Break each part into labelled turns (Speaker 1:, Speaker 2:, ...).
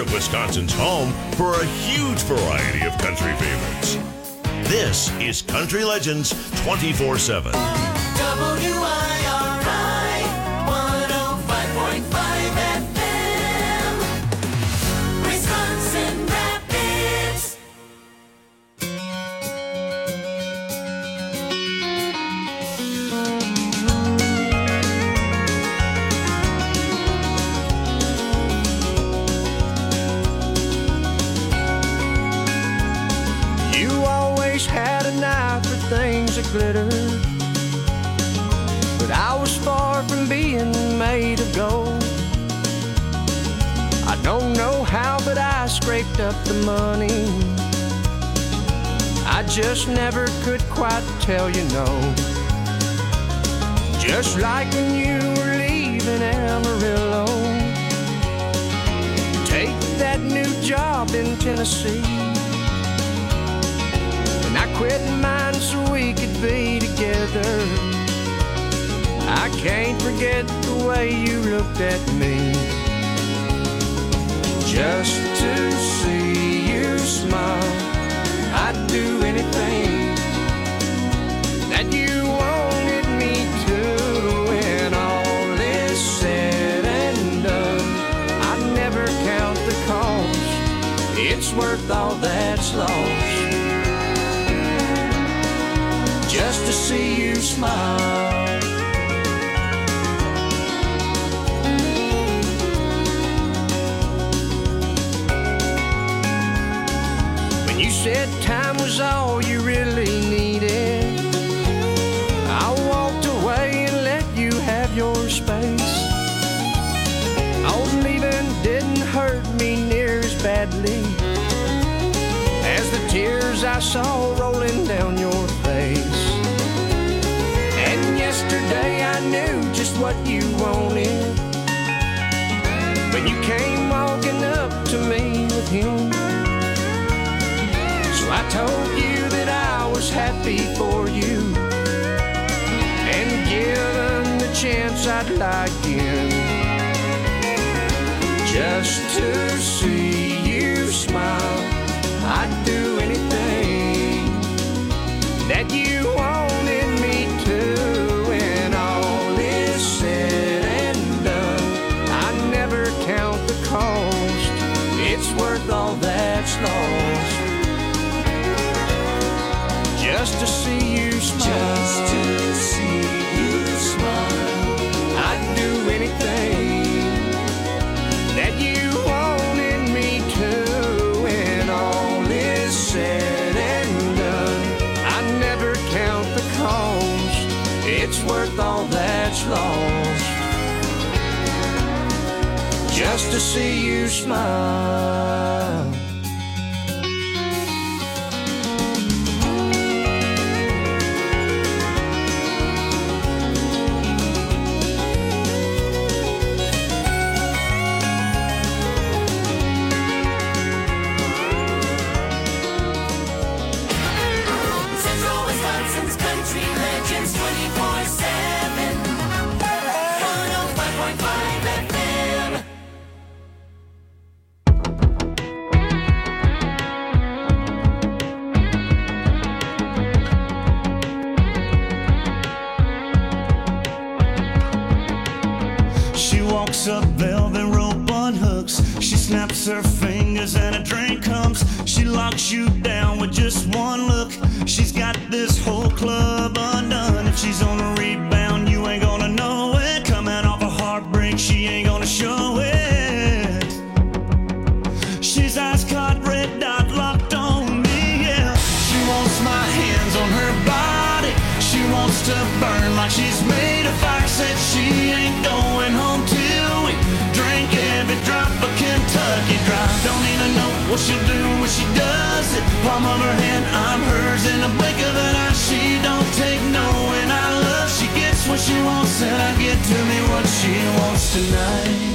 Speaker 1: Wisconsin's home for a huge variety of country favorites. This is Country Legends 24/7.
Speaker 2: WIRI 105.5 FM, Wisconsin Rapids.
Speaker 3: You always had an eye for things that glitter, but I was far from being made of gold. I don't know how, but I scraped up the money. I just never could quite tell you no. Just like when you were leaving Amarillo, take that new job in Tennessee. And I quit mine so we could be together. I can't forget the way you looked at me. Just to see you smile, I'd do anything that you wanted me to. When all is said and done, I'd never count the cost. It's worth all that's lost, just to see you smile. When you said time was all you really needed, I walked away and let you have your space. Oh, leaving didn't hurt me near as badly as the tears I saw rolling down your face. And yesterday I knew just what you wanted when you came walking up to me with him. So I told you that I was happy for you, and given the chance I'd lie again, just to see you smile. I'd do anything that you wanted me to. When all is said and done, I never count the cost. It's worth all that's lost, just to see you smile. Just to see you smile. I'd do anything that you wanted me to. When all is said and done, I never count the cost. It's worth all that's lost, just to see you smile.
Speaker 2: Central Wisconsin's Country Legends 24/7, 105.5 FM.
Speaker 4: She walks up velvet rope on hooks. She snaps her fingers and a drink comes. She locks you down with just one look. She's got this whole club undone. If she's on a rebound, you ain't gonna know it. Coming off a heartbreak, she ain't gonna show it. She's ice caught, red dot locked on me, yeah. She wants my hands on her body. She wants to burn like she's made of fire. Said she ain't going home till we drink every drop of Kentucky Dry. Don't even know what she'll do when she does it. Palm of her hand, I'm hers in the blink of an eye. She don't take no, and I love. She gets what she wants, and I get to me what she wants tonight.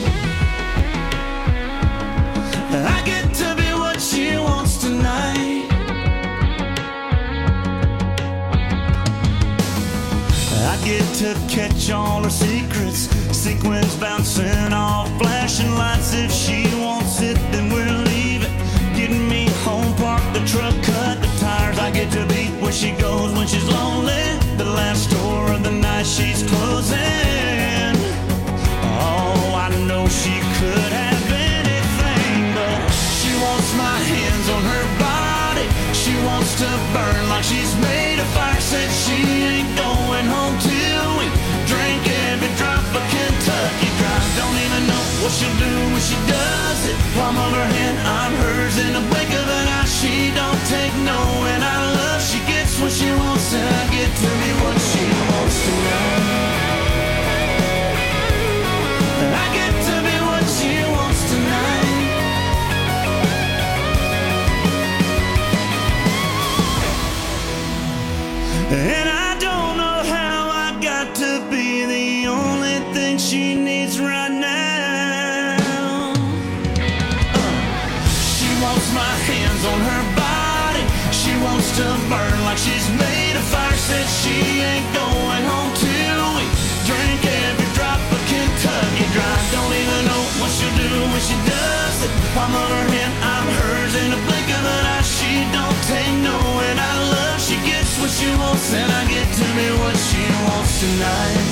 Speaker 4: I get to be what she wants tonight. I get to catch all her secrets. Sequins bouncing off flashing lights. If she wants it, then we'll leave it. Getting me home, park the truck, cut the tires. I get to be where she goes when she's lonely. The last store of the night she's closing. Oh, I know she could have anything, but she wants my hands on her body. She wants to burn like she's made of fire. Said she ain't going home till we drink every drop of Kentucky Dry. Don't even know what she'll do when she does it. Palm of her hand, I'm hers in the blink of an eye. She don't take no, and I love she gets what she wants, and I get to be what she wants tonight. I get to be what she wants tonight. And I don't know how I got to be the only thing she needs right now. She wants my hands on her body. She wants to burn like she's made of fire. Said she ain't going home till we drink every drop of Kentucky Dry. Don't even know what she'll do when she does it. Palm of her hand, I'm hers in the blink of an eye. She don't take no, and I love she gets what she wants, and I get to be what she wants tonight.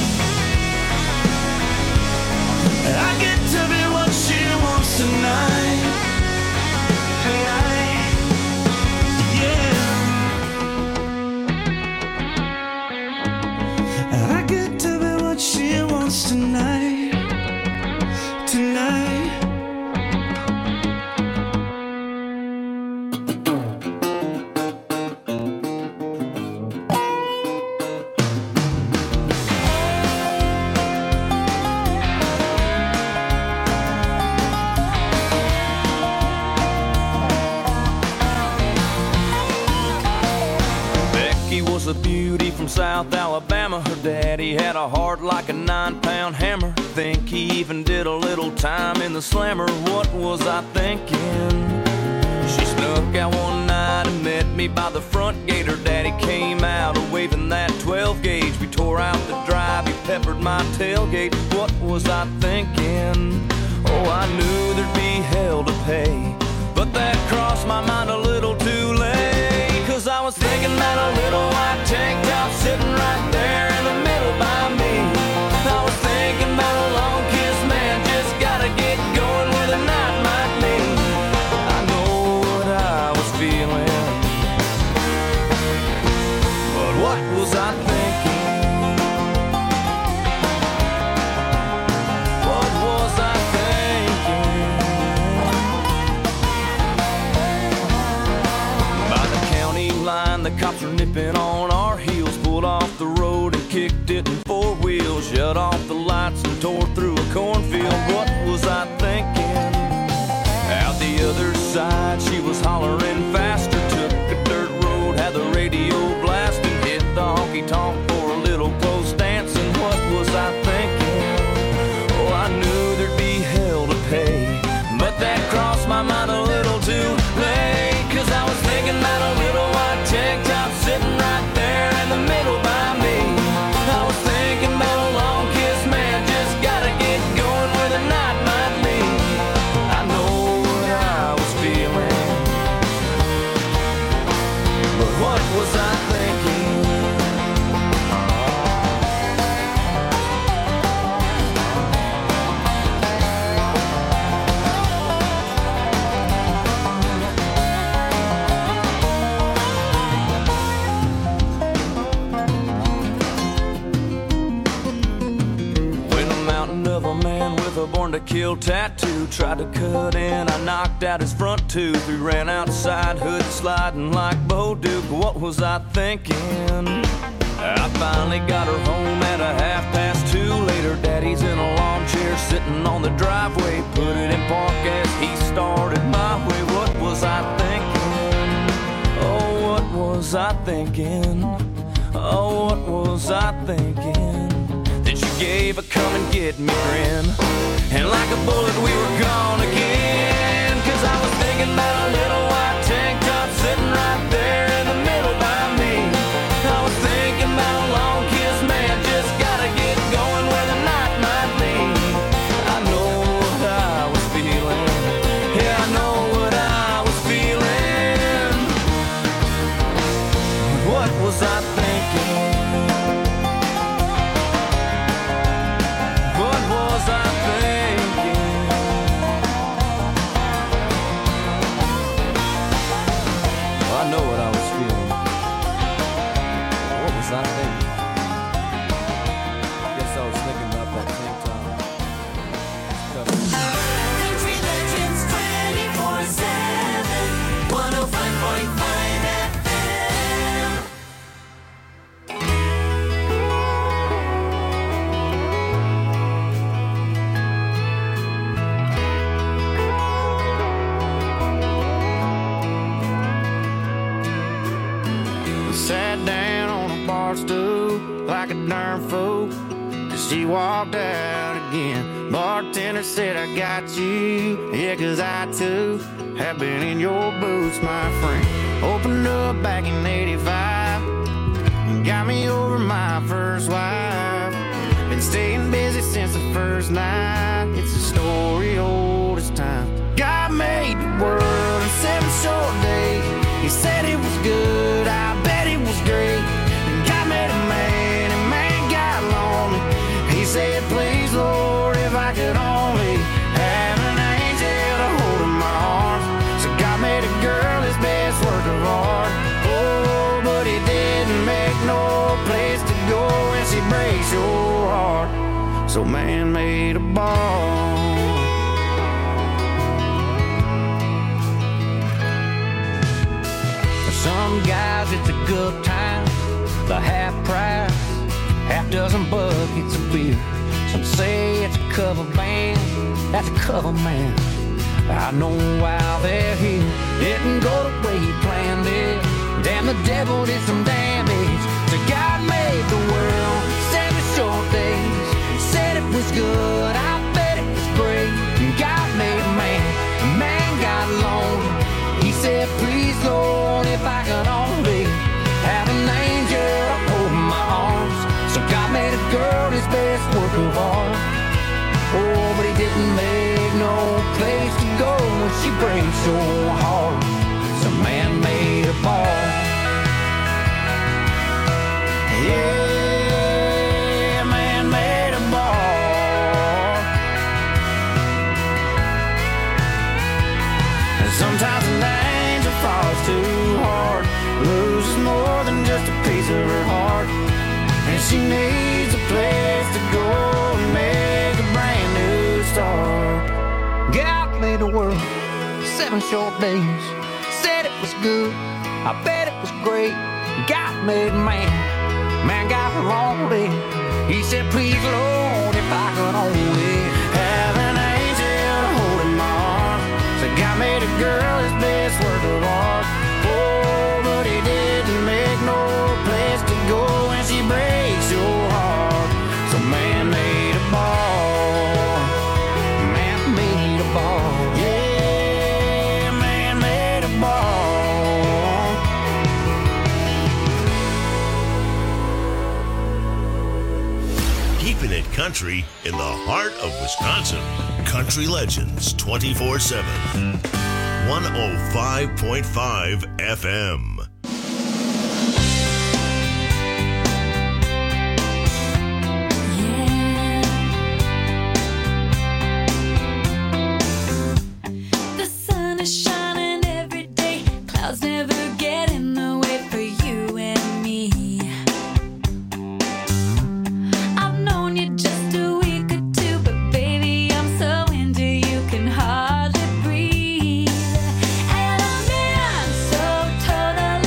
Speaker 4: I get to be what she wants tonight. Yeah. I get to be what she wants tonight. Tonight.
Speaker 3: A beauty from South Alabama. Her daddy had a heart like a 9-pound hammer. Think he even did a little time in the slammer. What was I thinking? She snuck out one night and met me by the front gate. Her daddy came out waving that 12 gauge. We tore out the drive, he peppered my tailgate. What was I thinking? Oh, I knew there'd be hell to pay, but that crossed my mind a little too late. Cause I was thinking that a little white tank top sitting right there in the middle by me. I was thinking about a long kiss, man, just gotta get going where the night might lead. I know what I was feeling, but what was I thinking? What was I thinking? By the county line, the cops were nipping on our heels. Pulled off the road and kicked it in 4 wheels. Shut off the lights and tore through a cornfield. What was I thinking? Out the other side, she was hollering faster. Took a dirt road, had the radio blasting. Hit the honky-tonk for a little close dancing. What was I thinking? Oh, I knew there'd be hell to pay, but that crossed my mind a little too late. Cause I was thinking about a little white tank top sitting right there in the middle by me. I was thinking about a long kiss, man, just gotta get going where the night might lead. I know what I was feeling, but what was I thinking? A born to kill tattoo tried to cut in, I knocked out his front tooth. We ran outside, hood sliding like Bo Duke. What was I thinking? I finally got her home at a 2:30. Later, daddy's in a lawn chair sitting on the driveway. Put it in park as he started my way. What was I thinking? Oh, what was I thinking? Oh, what was I thinking? Then she gave a come and get me grin, and like a bullet we were gone again. Cause I was thinking about a little white tank top sitting right there in the middle by me. I was thinking about a long kiss, man, just
Speaker 5: Guess I was thinking about that same time.
Speaker 2: Country Legends 24/7, 105.5 FM.
Speaker 3: Sat down on a bar stool like a darn fool, 'cause she walked out again. Bartender said, I got you, yeah, 'cause I too have been in your boots, my friend. Opened up back in 85 and got me over my first wife. Been staying busy since the first night. It's a story old as time. God made the world in 7 short days. He said it was good, I bet it was great. And God made a man, and man got lonely. He said, please, Lord, if I could only have an angel to hold in my arms. So God made a girl his best work of art. Oh, but he didn't make no place to go when she breaks your heart. So man made a bar. Some guys, it's a good time, the half price, half dozen buckets of beer. Some say it's a cover band, that's a cover man. I know why they're here. Didn't go the way he planned it. Damn, the devil did some damage. So God made the world 7 short days. Said it was good, I bet it was great. God made a man got lonely. He said, please, Lord, if I could only have an angel to hold in my arms. So God made a girl his best work of art. Oh, but he didn't make no place to go when she breaks your heart. So man made a bar. Yeah, man made a bar. And sometimes an angel falls too hard, loses more than just a piece of her heart, and she needs a place to go and make a brand new start. God made the world 7 short days. Said it was good, I bet it was great. God made man got lonely. He said, please, Lord, if I could only have an angel to hold in my arms. So God made a girl his best work of art. Oh, but he didn't make no place to go when she breaks your heart. So man made a bar. Man made a bar. Yeah, man made a bar.
Speaker 1: Keeping it country in the heart of Wisconsin. Country Legends 24/7. 105.5 FM.
Speaker 2: The sun is shining every day. Clouds never get in the way for you and me. I've known you just a week or two, but baby, I'm so into you, can hardly breathe. And I'm in so totally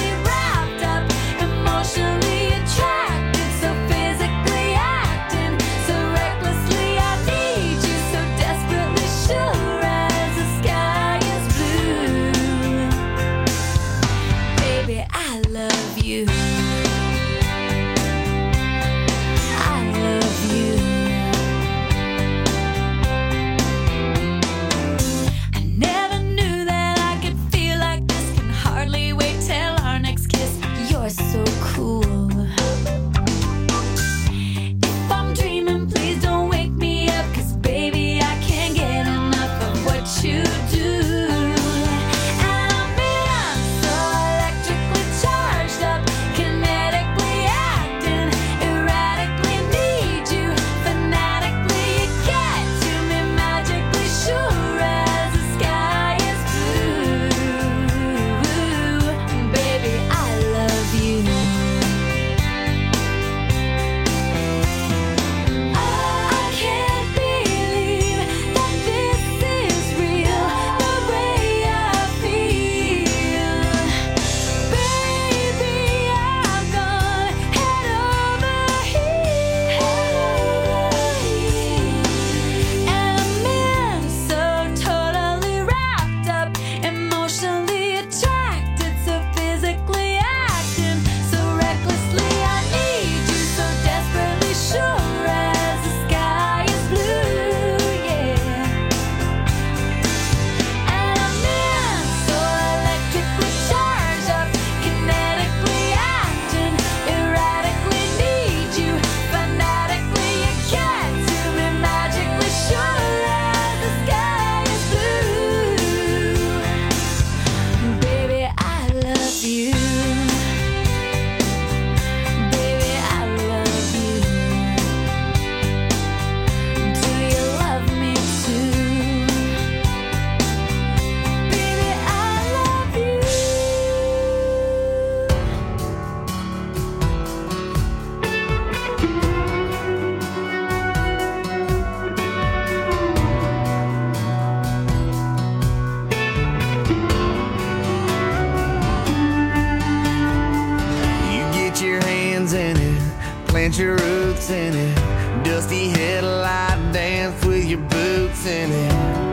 Speaker 6: plant your roots in it. Dusty headlight dance with your boots in it.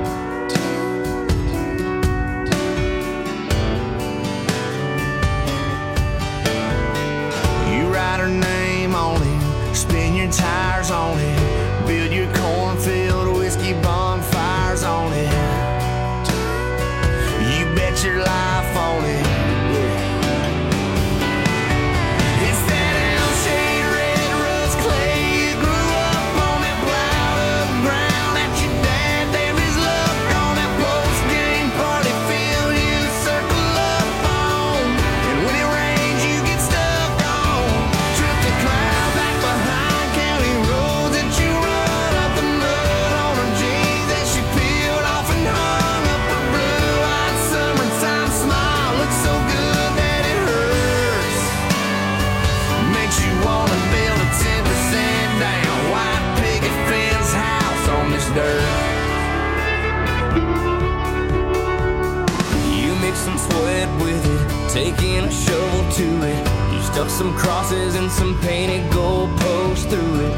Speaker 6: You write her name on it, spin your tires on it, build your cornfield whiskey bonfires on it. You bet your life on it. Taking a shovel to it, you stuck some crosses and some painted goalposts through it.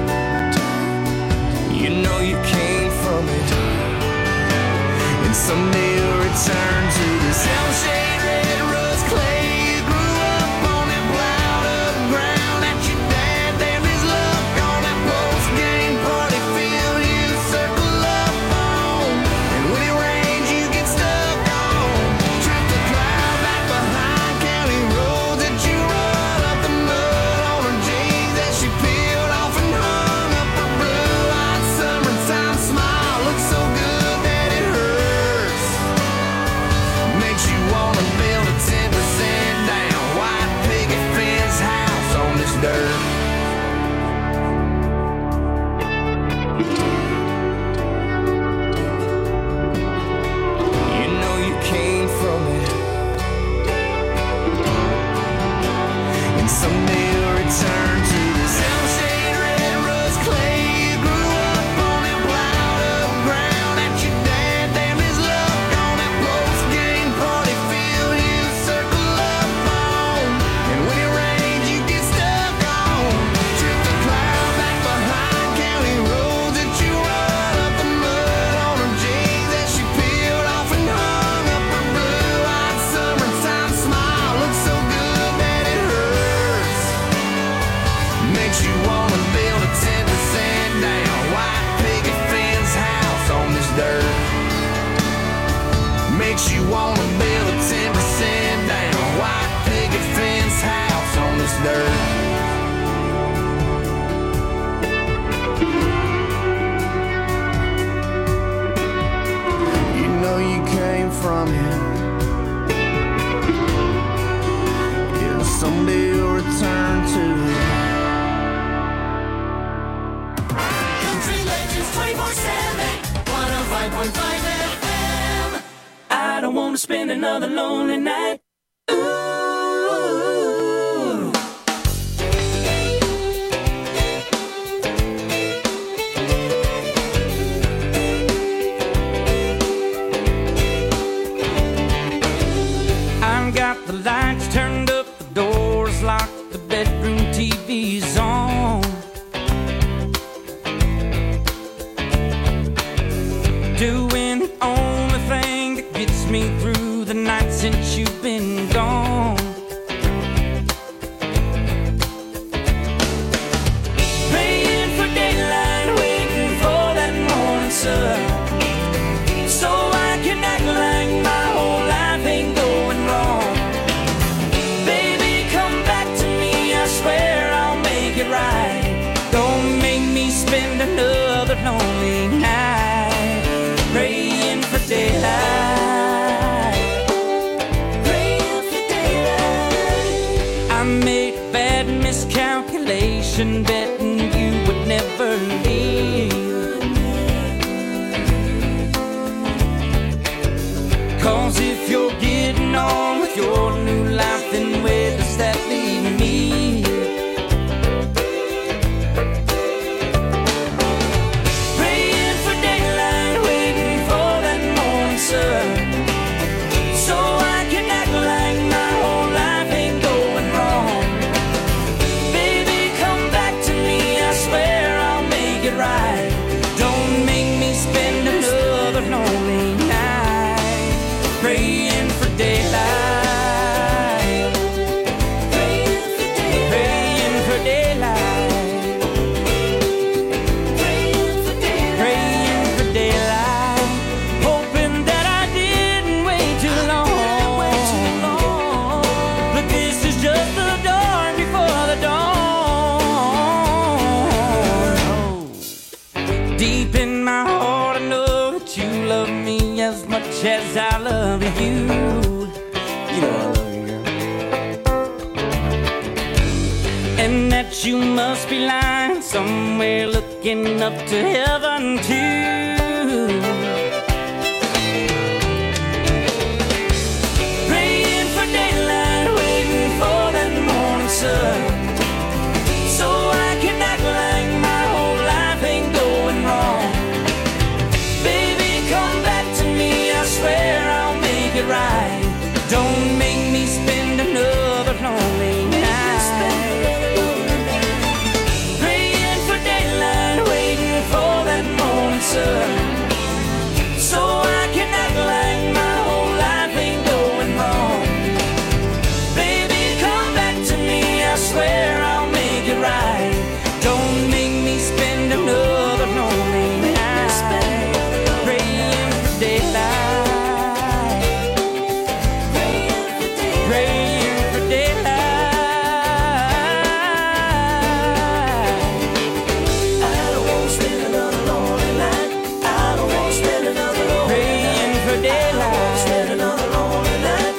Speaker 6: You know you came from it, and someday you'll return to this shade red rust clay. You grew up on that plowed up ground that your dad damned his luck on that post-game party field you circle up on. And when it rains you get stuck on, trip the cloud back behind county roads that you run up the mud on her jeans that she peeled off and hung up her blue-eyed summertime smile. Looks so good that it hurts, makes you wanna build a 10% down white picket fence house on this dirt. You know you came from it, and someday you'll return to this shade red rust clay. You grew up on that plowed up ground that your dad damned his luck on that post-game party field you circle up on. And when it rains you get stuck on, trip the cloud back behind county roads that you run up the mud on her jeans that she peeled off and hung up her blue-eyed summertime smile. Looks so good that it hurts, makes you wanna build a 10% down white picket fence house on this dirt. Makes you wanna build a 10% down white picket fence house on this dirt. You know you came from it, yeah, someday you'll return to it.
Speaker 7: Country Legends 24/7, 105.5 FM. I don't wanna spend another lonely night. Ooh.
Speaker 3: I've got the lights turned up, the doors locked, the bedroom TV's on. Doing the only thing that gets me through the night since you've been gone. Praying for daylight, waiting for that morning sun, so I can act like my whole life ain't going wrong. Baby, come back to me, I swear I'll make it right. Don't make me spend another lonely night praying for daylight. Praying for daylight. I made a bad miscalculation, betting you would never leave. 'Cause if you're getting on with your new life, then where does that leave me? Praying for daylight, waiting for that morning sun, so I can act like my whole life ain't going wrong. Baby, come back
Speaker 7: you.
Speaker 5: You know I love you, girl.
Speaker 7: And that you must be lying somewhere looking up to heaven too. Praying for daylight, waiting for that morning sun, so I can act like my whole life ain't going wrong. Baby, come back to me, I swear I'll make it right. Don't make me spend another lonely night. Praying for daylight, waiting for that morning sun, so I can act like my whole life ain't going wrong. Baby, come back to me, I swear I'll make it right. Don't make me spend another lonely night. Praying for daylight, praying for daylight. I don't want to spend another lonely night. I don't want to spend another lonely night. Praying for daylight. I don't want to spend another lonely night.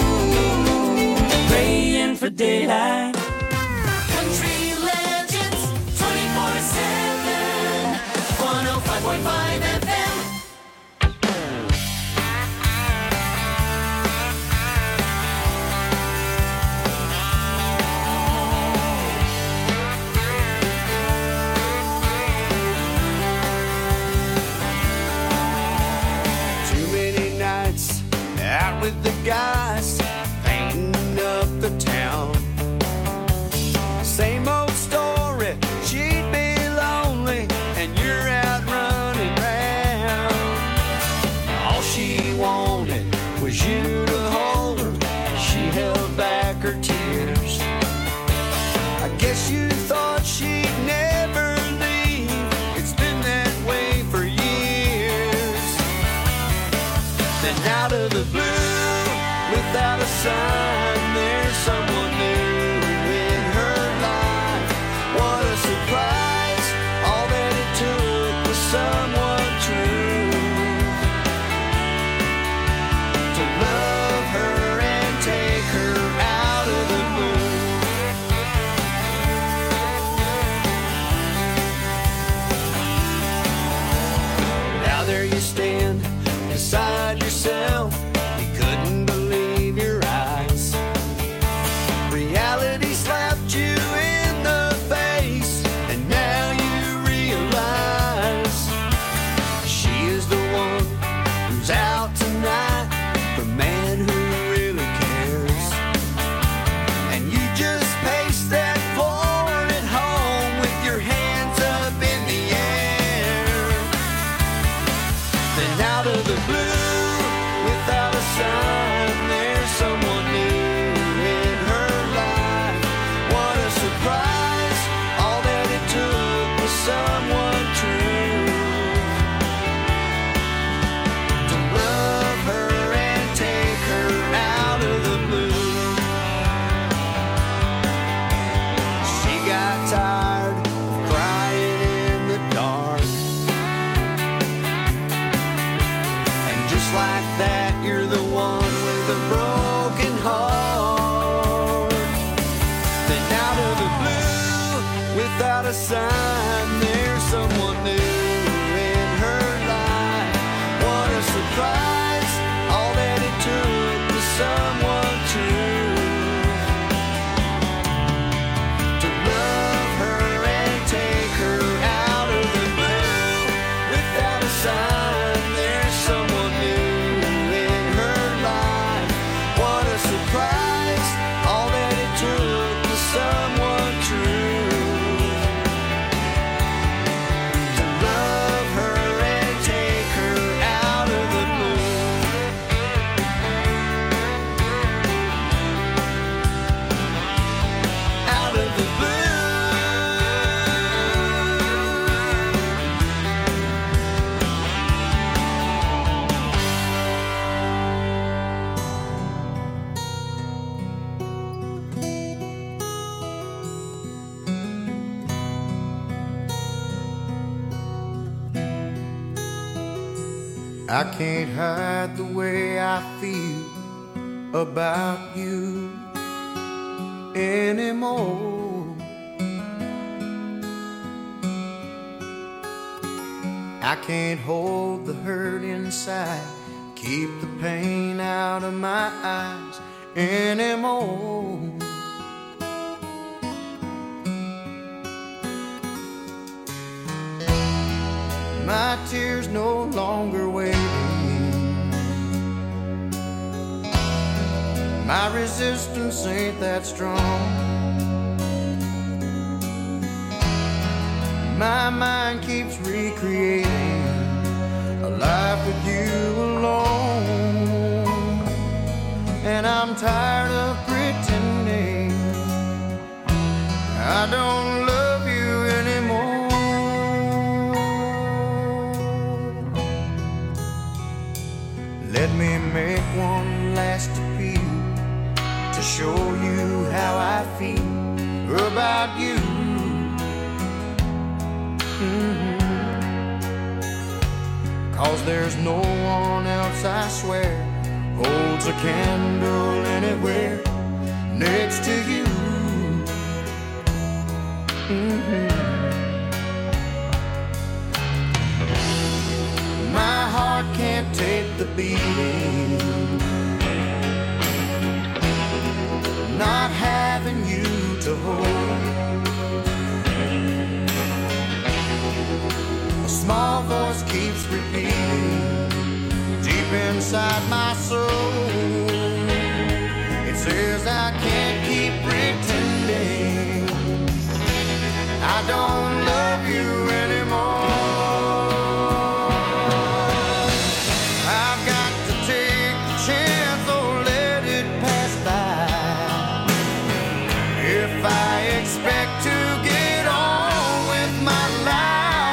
Speaker 7: Praying for daylight.
Speaker 2: Country Legends 24/7, 105.5 FM.
Speaker 3: Too many nights out with the guys, painting up the town. Same old story, she'd be lonely, and you're out running round. All she wanted was you to hold her, she held back her tears. I guess you thought she'd never leave, it's been that way for years. Then out of the blue, without a sign, there's someone new in her life. What a surprise, all that it took was someone true to love her and take her out of the blue. Now there you stand beside yourself, you couldn't believe your eyes. Reality slapped you in the face, and now you realize she is the one who's out tonight, the man who really cares. And you just pace that floor at home with your hands up in the air. Then out of the blue, without a sign, there's someone new in her life. What a surprise, all that it took was someone true to love her and take her out of the blue. She got tired of crying in the dark, and just like that, you're the one with a broken heart. Then out of the blue, without a sign, there's someone new in her life. What a surprise, all that it took was someone true to love her and take her out of the blue. Without a sign, there's someone new in her life. What a surprise, all that it took was someone true
Speaker 6: I can't hide the way I feel about you anymore. I can't hold the hurt inside, keep the pain out of my eyes anymore. My tears no longer waiting. My resistance ain't that strong. My mind keeps recreating a life with you alone. And I'm tired of pretending I don't love you anymore. Let me make one last appeal to show you how I feel about you. Cause there's no one else, I swear, holds a candle anywhere next to you. My heart can't take the beating, not having you to hold. A small voice keeps repeating deep inside my soul. It says I can't keep pretending I don't love you anymore. I've got to take the chance or let it pass by. If I expect to get on with my life,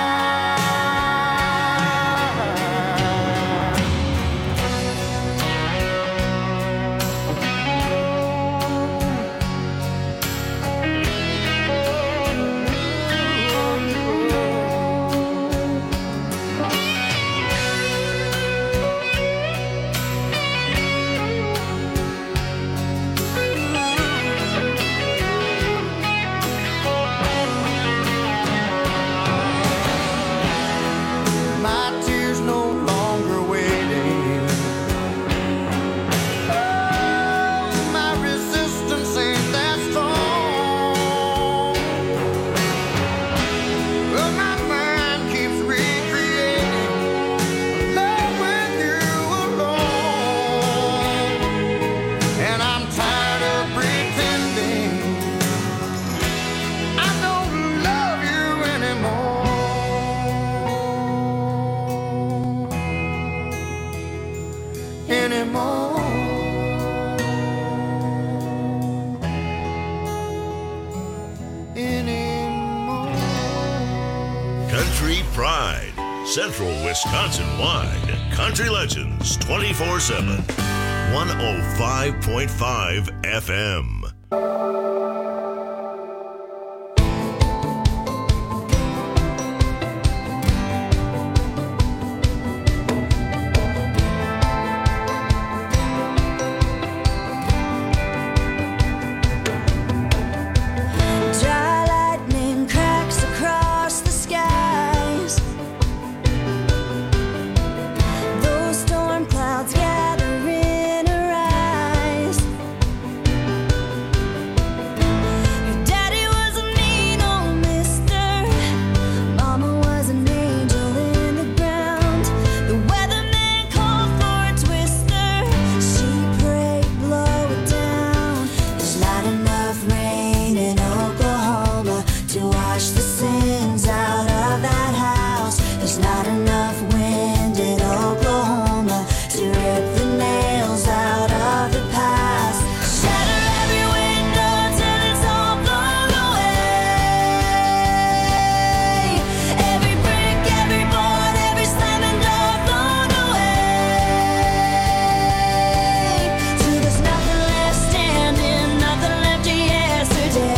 Speaker 1: Central Wisconsin-wide, Country Legends 24/7, 105.5 FM.
Speaker 2: Gathering arise.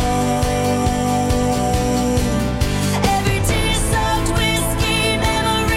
Speaker 2: Every tear soaked whiskey memory.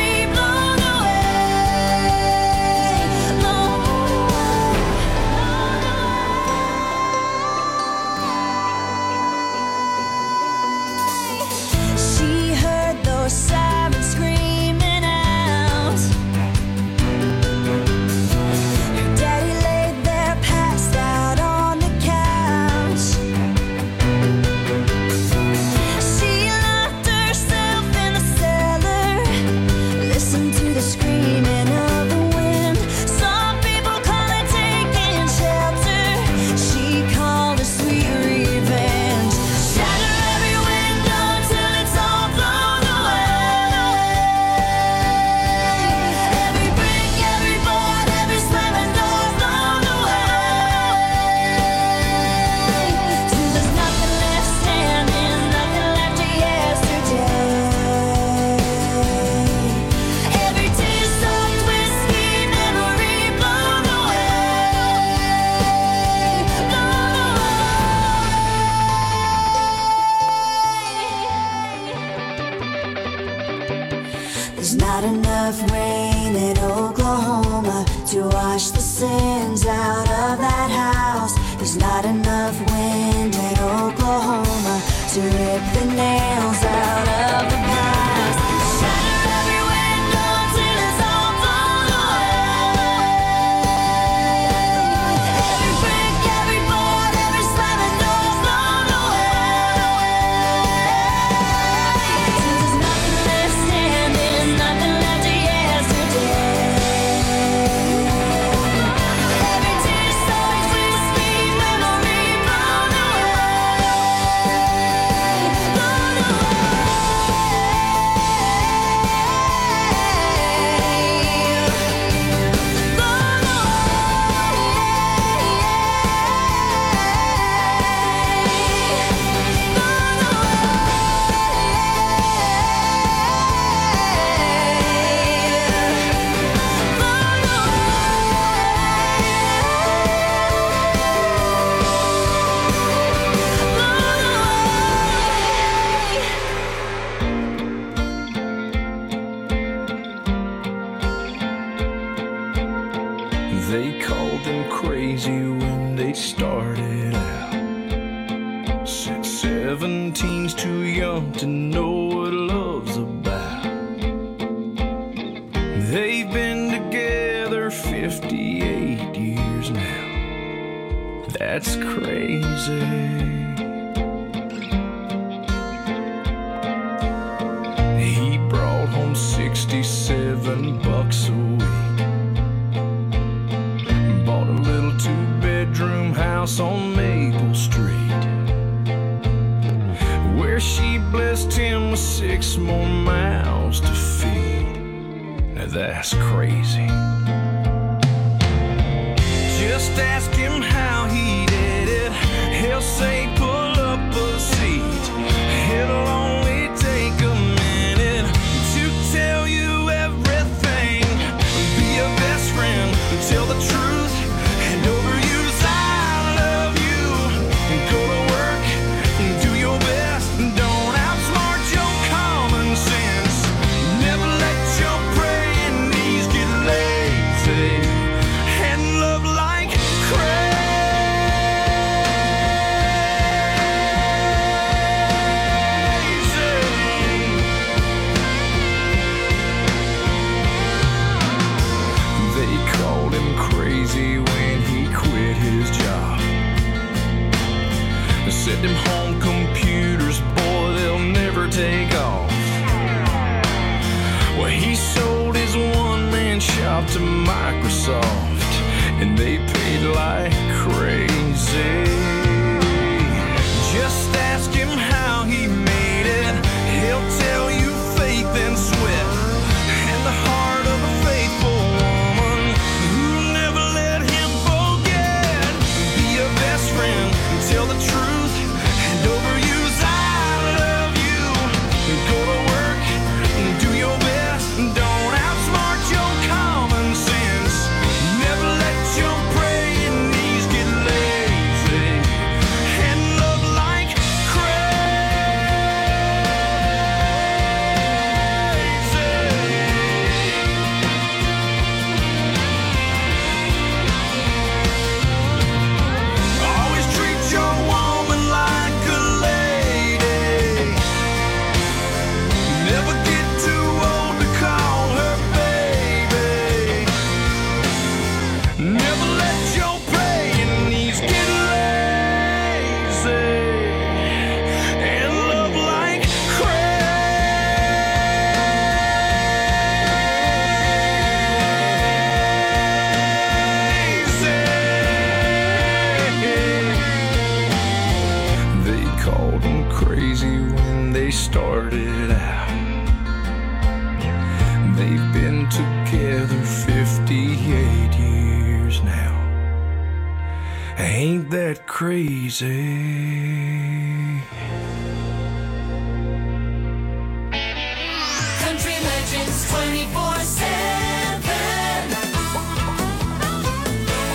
Speaker 8: There's not enough rain in Oklahoma to wash the sins out of that house. There's not enough wind in Oklahoma to rip the nails out of the past. Shatter every window till it's all blown away. Every brick, every board, every slamming door's blown away. There's nothing left standing, nothing left of yesterday. Every tear so whiskey memory blown away. Blown
Speaker 3: They called them crazy when they started out. Said 17's too young to know what love's about. They've been together 58 years now. That's crazy. He brought home 67 bucks a week. Bought a little two-bedroom house on Maple Street, where she blessed him with 6 more mouths to feed. Now that's crazy. Just ask him how he did it. He'll say pull up a seat. It'll only take a minute to tell you everything. Be a best friend, tell the truth, and overuse I love you. Go to work, do your best, don't outsmart your common sense. Never let your praying knees get lazy, and love like They called him crazy when he quit his job. They said them home computers, boy, they'll never take off. Well, he sold his one-man shop to Microsoft, and they paid like crazy. Just ask him how he made it. He'll tell you faith and sweat, and the heart of a faithful woman who'll never let him forget. Be a best friend, tell the truth, and overuse I love you. Go to work, do your best, don't outsmart your common sense. Never let your praying knees get lazy, and love like always treat your woman like a lady. Never get too old to call her baby. Never let your praying knees get lazy, and love like crazy. They called him crazy when they started out. They've been together 58 years now. Ain't that crazy?
Speaker 8: Country Legends 24/7.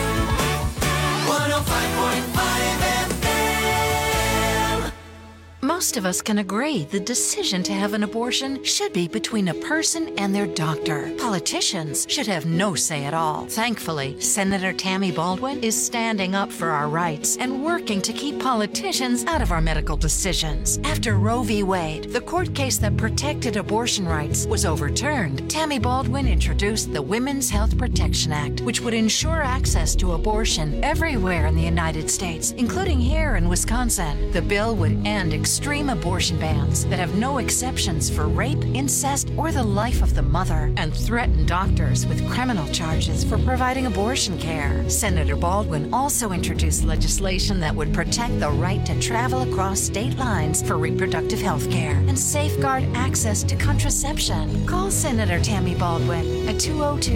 Speaker 8: 105.5 FM.
Speaker 9: Most of us can agree the decision to have an abortion should be between a person and their doctor. Politicians should have no say at all. Thankfully, Senator Tammy Baldwin is standing up for our rights and working to keep politicians out of our medical decisions. After Roe v. Wade, the court case that protected abortion rights, was overturned, Tammy Baldwin introduced the Women's Health Protection Act, which would ensure access to abortion everywhere in the United States, including here in Wisconsin. The bill would end extreme abortion bans that have no exceptions for rape, incest, or the life of the mother, and threaten doctors with criminal charges for providing abortion care. Senator Baldwin also introduced legislation that would protect the right to travel across state lines for reproductive health care and safeguard access to contraception. Call Senator Tammy Baldwin at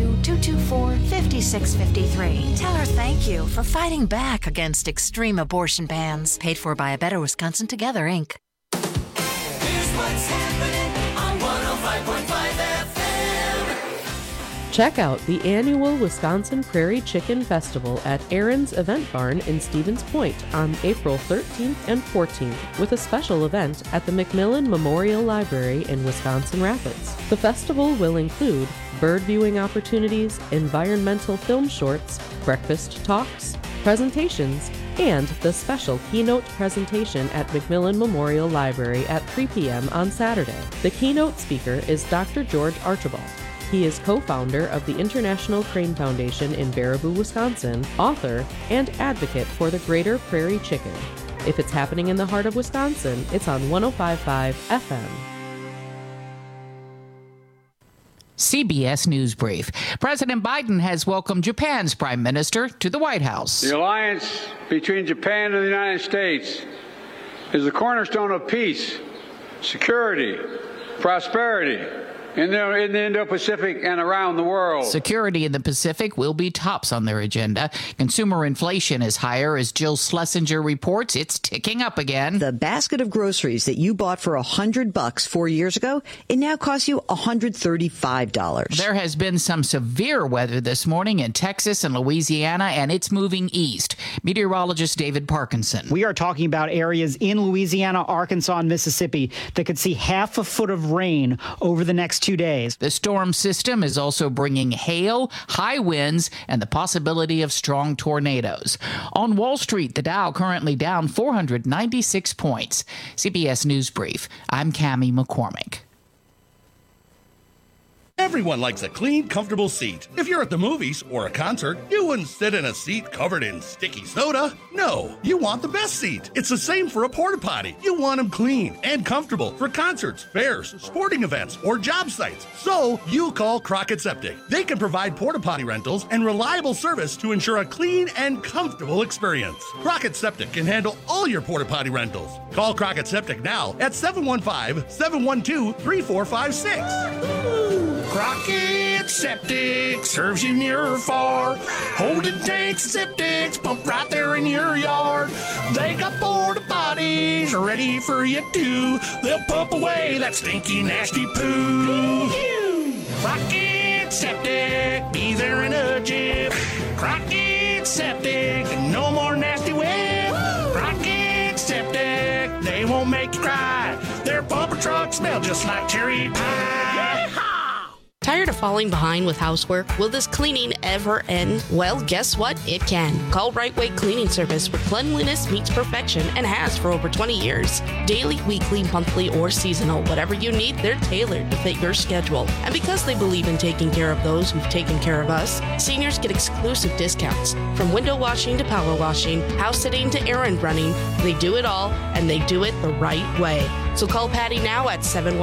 Speaker 9: 202-224-5653. Tell her thank you for fighting back against extreme abortion bans. Paid for by A Better Wisconsin Together, Inc.
Speaker 7: Here's what's happening on 105.5 FM.
Speaker 10: Check out the annual Wisconsin Prairie Chicken Festival at Aaron's Event Barn in Stevens Point on April 13th and 14th with a special event at the McMillan Memorial Library in Wisconsin Rapids. The festival will include bird viewing opportunities, environmental film shorts, breakfast talks, presentations, and the special keynote presentation at McMillan Memorial Library at 3 p.m. on Saturday. The keynote speaker is Dr. George Archibald. He is co-founder of the International Crane Foundation in Baraboo, Wisconsin, author, and advocate for the greater prairie chicken. If it's happening in the heart of Wisconsin, it's on 105.5 FM.
Speaker 11: CBS News Brief. President Biden has welcomed Japan's Prime Minister to the White House.
Speaker 12: The alliance between Japan and the United States is the cornerstone of peace, security, prosperity in the Indo-Pacific and around the world.
Speaker 11: Security in the Pacific will be tops on their agenda. Consumer inflation is higher as Jill Schlesinger reports it's ticking up again.
Speaker 13: The basket of groceries that you bought for $100 4 years ago, it now costs you $135.
Speaker 11: There has been some severe weather this morning in Texas and Louisiana, and it's moving east. Meteorologist David Parkinson.
Speaker 14: We are talking about areas in Louisiana, Arkansas, and Mississippi that could see half a foot of rain over the next 2 days.
Speaker 11: The storm system is also bringing hail, high winds, and the possibility of strong tornadoes. On Wall Street, the Dow currently down 496 points. CBS News Brief. I'm Cammie McCormick.
Speaker 15: Everyone likes a clean, comfortable seat. If you're at the movies or a concert, you wouldn't sit in a seat covered in sticky soda. No, you want the best seat. It's the same for a porta potty. You want them clean and comfortable for concerts, fairs, sporting events, or job sites. So you call Crockett Septic. They can provide porta potty rentals and reliable service to ensure a clean and comfortable experience. Crockett Septic can handle all your porta potty rentals. Call Crockett Septic now at 715-712-3456.
Speaker 16: Crockett Septic serves you near or far. Holding tanks and septics pump right there in your yard. They got porta potties ready for you too. They'll pump away that stinky, nasty poo. Crockett Septic, be there in a jiff. Crockett Septic, no more nasty whip. Crockett Septic, they won't make you cry. Their pumper trucks smell just like cherry pie.
Speaker 17: Tired of falling behind with housework? Will this cleaning ever end? Well, guess what? It can. Call Right Way Cleaning Service, where cleanliness meets perfection and has for over 20 years. Daily, weekly, monthly, or seasonal, whatever you need, they're tailored to fit your schedule. And because they believe in taking care of those who've taken care of us, seniors get exclusive discounts. From window washing to power washing, house sitting to errand running, they do it all, and they do it the right way. So call Patty now at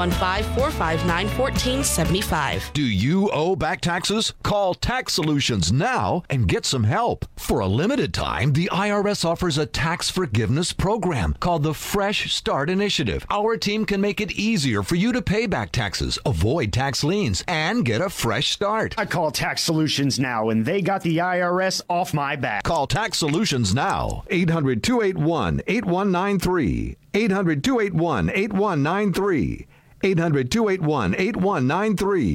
Speaker 17: 715-459-1475.
Speaker 18: Do you owe back taxes? Call Tax Solutions now and get some help. For a limited time, the IRS offers a tax forgiveness program called the Fresh Start Initiative. Our team can make it easier for you to pay back taxes, avoid tax liens, and get a fresh start.
Speaker 14: I call Tax Solutions now, and they got the IRS off my back.
Speaker 18: Call Tax Solutions now. 800-281-8193. 800-281-8193. 800-281-8193.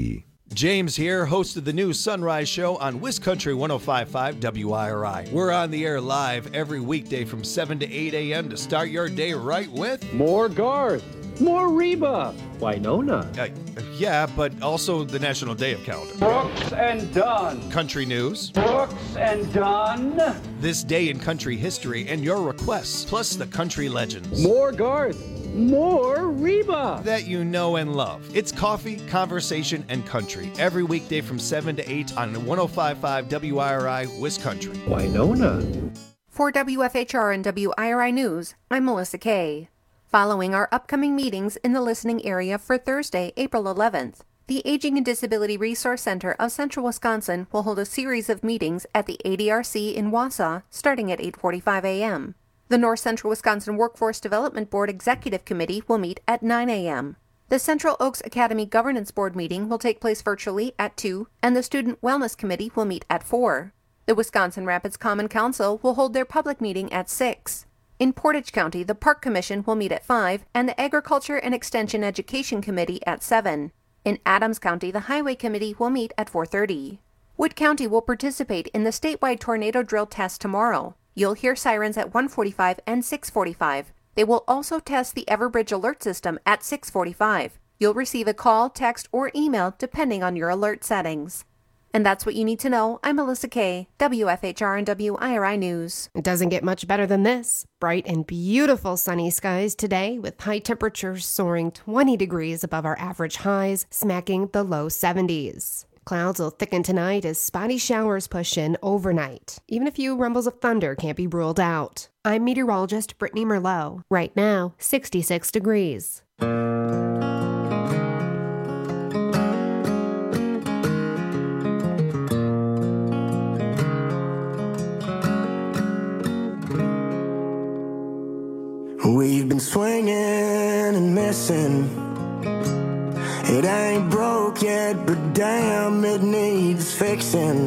Speaker 19: James here, host of the new Sunrise Show on WisCountry 105.5 WIRI. We're on the air live every weekday from 7 to 8 a.m. to start your day right with...
Speaker 20: More Garth, more Reba, Winona.
Speaker 19: Yeah, but also the National Day of Calendar.
Speaker 20: Brooks and Dunn.
Speaker 19: Country news.
Speaker 20: Brooks and Dunn.
Speaker 19: This day in country history and your requests, plus the country legends.
Speaker 20: More Garth. More Reba.
Speaker 19: That you know and love. It's coffee, conversation, and country. Every weekday from 7 to 8 on 105.5 WIRI, WisCountry.
Speaker 20: Winona.
Speaker 21: For WFHR and WIRI News, I'm Melissa Kay. Following our upcoming meetings in the listening area for Thursday, April 11th, the Aging and Disability Resource Center of Central Wisconsin will hold a series of meetings at the ADRC in Wausau starting at 8:45 a.m. The North Central Wisconsin Workforce Development Board Executive Committee will meet at 9 a.m. The Central Oaks Academy Governance Board meeting will take place virtually at 2, and the Student Wellness Committee will meet at 4. The Wisconsin Rapids Common Council will hold their public meeting at 6. In Portage County, the Park Commission will meet at 5, and the Agriculture and Extension Education Committee at 7. In Adams County, the Highway Committee will meet at 4:30. Wood County will participate in the statewide tornado drill test tomorrow. You'll hear sirens at 1:45 and 6:45. They will also test the Everbridge alert system at 6:45. You'll receive a call, text, or email depending on your alert settings. And that's what you need to know. I'm Melissa Kay, WFHR and WIRI News.
Speaker 22: It doesn't get much better than this. Bright and beautiful sunny skies today with high temperatures soaring 20 degrees above our average highs, smacking the low 70s. Clouds will thicken tonight as spotty showers push in overnight. Even a few rumbles of thunder can't be ruled out. I'm meteorologist Brittany Merlot. Right now, 66 degrees.
Speaker 6: We've been swinging and missing. It ain't broke yet, but damn, it needs fixing.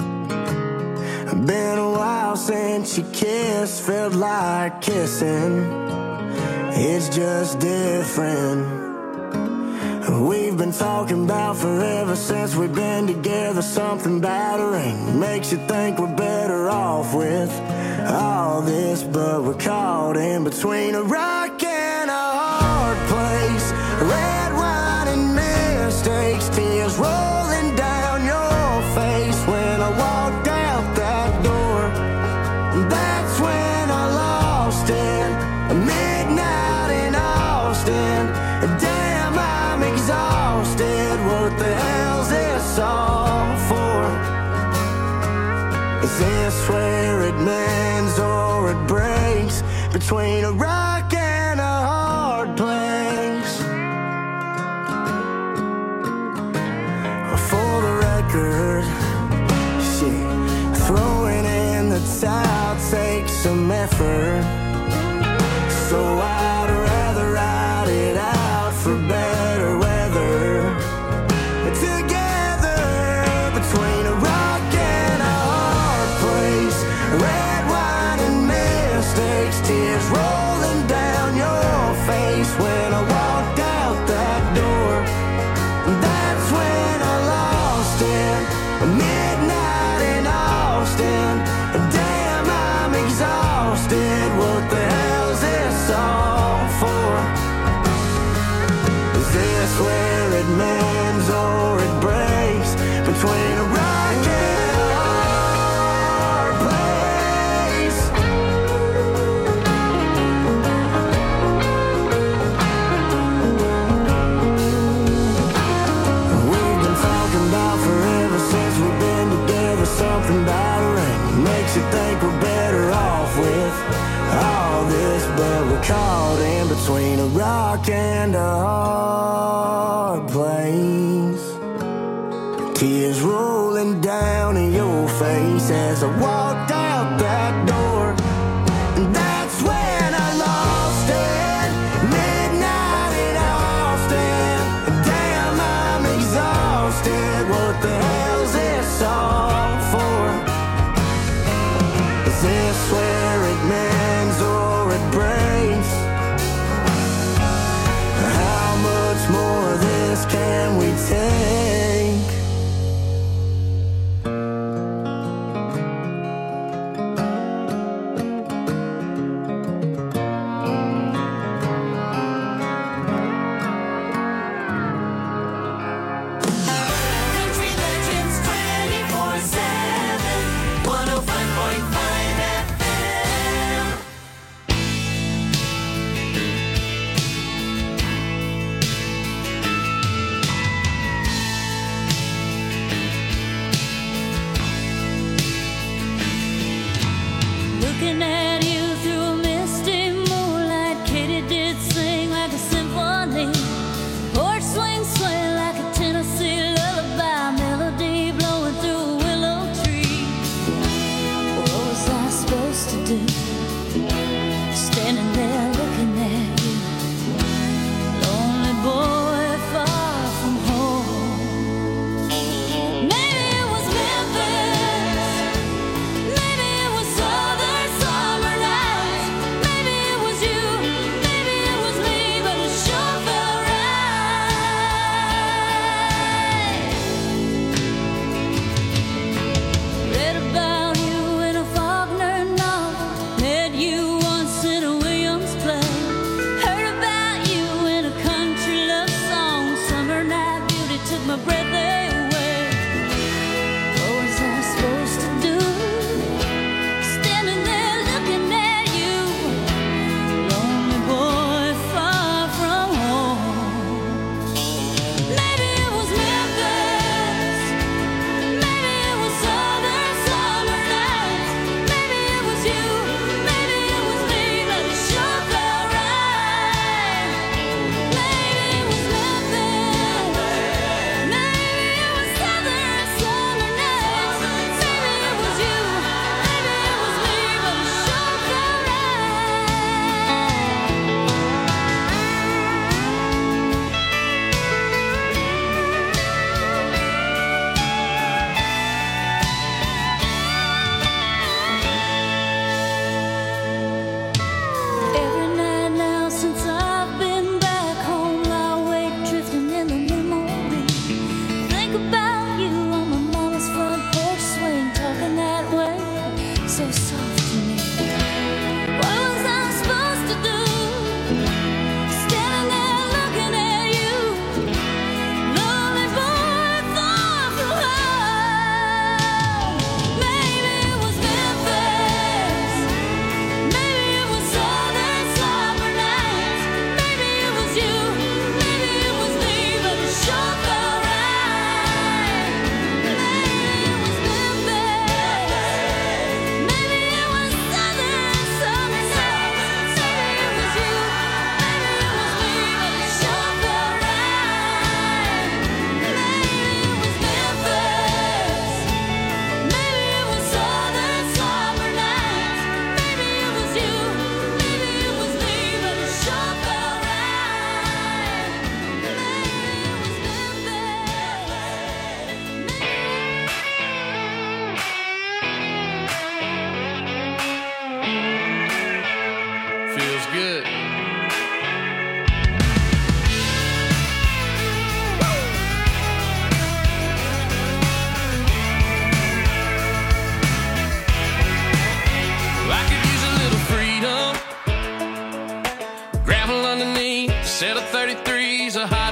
Speaker 6: Been a while since you kissed, felt like kissing. It's just different. We've been talking about forever since we've been together. Something battering makes you think we're better off with all this, but we're caught in between a rock and a hard place. Red wine and mistakes, tears rolling down your face. When I walked out that door, that's when I lost it. Midnight in Austin, damn, I'm exhausted. What the hell's this all for? Is this where it mends or it breaks? Between a rock and a hard place. For the record, shit, throwing in the towel takes some effort. So I'd rather ride it out for better weather. Together, between a rock and a hard place. Red wine and mistakes, tears rolling down your face. When I walked out that door, that's when I lost it. Midnight in Austin, damn, I'm exhausted. What the hell's this all for? Is this where it mends or it breaks? Between a rock and a hard place. We've been talking about forever since we've been together. Something battering makes you think we're better off with all this, but we're caught in between a rock and a hard place. Tears rolling down in your face as I walked out that door. And that's when I lost it. Midnight in Austin, damn, I'm exhausted. What the hell's this all for? Is this where it mends or it breaks? How much more of this can we take?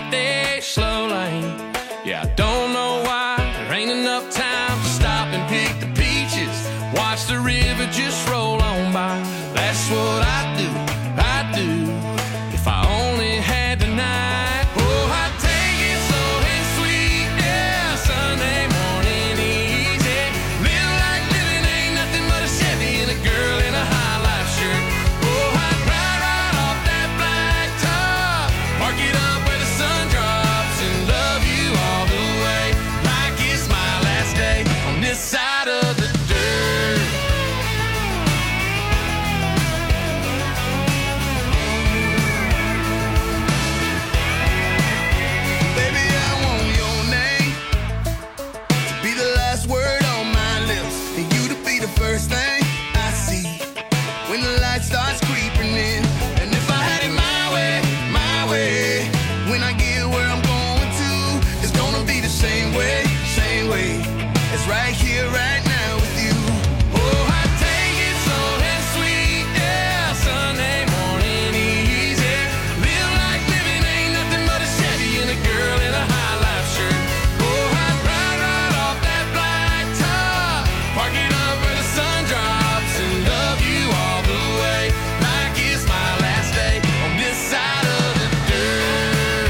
Speaker 3: out there slow lane. Yeah, I don't know why there ain't enough time to stop and pick the peaches. Watch the river just roll on by. That's what I do, if I only had the night. Oh, I'd take it slow and sweet, yeah, Sunday morning easy. Live like living ain't nothing but a Chevy and a girl in a high life shirt. Oh, I'd ride right off that black top, park it up where the sun drops, and love you all the way like it's my last day on this side of the dirt.
Speaker 6: Baby, I want your name to be the last word on my lips, and you to be the first thing I see when the light starts creeping in. And if I had it my way, when I get where I'm going to, it's gonna be the same way. It's right here, right now with you. Oh, I take it slow and sweet, yeah, Sunday morning easy. Live like living ain't nothing but a Chevy and a girl in a high life shirt. Oh, I'd ride right off that black top, park it up where the sun drops, and love you all the way like it's my last day on this side of the dirt.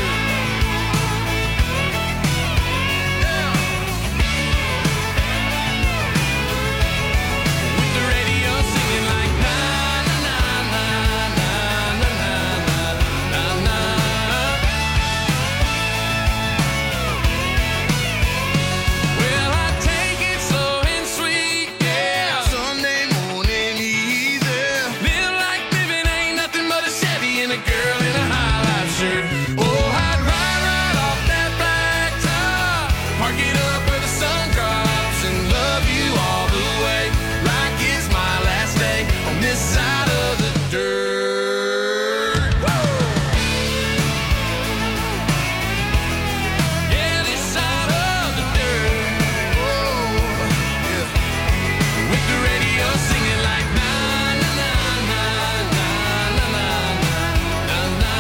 Speaker 6: With the radio singing like na na na na na na na na na. Well, I take it slow and sweet, yeah, Sunday morning easy. Live like living ain't nothing but a Chevy and a girl in a high life shirt. Oh, I'd ride right off that black top, park it up where the sun drops, and love you all the way like it's my last day on this side of the dirt. Yeah, this side of the dirt. With the radio singing like na na na na na na na na na.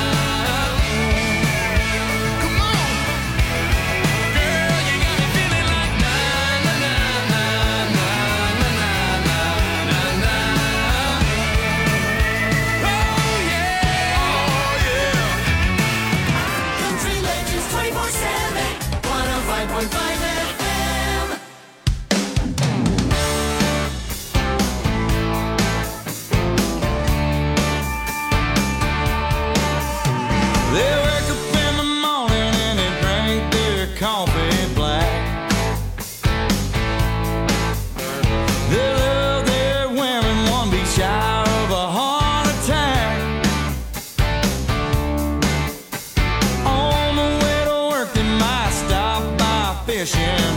Speaker 6: Come on, girl, you got me feeling like na na na na na na na na na. Oh yeah.
Speaker 7: Country Legends 24/7, 105.5 FM.
Speaker 4: They wake up in the morning and they drink their coffee black. They love their women, one be shy of a heart attack. On the way to work, they might stop by fishing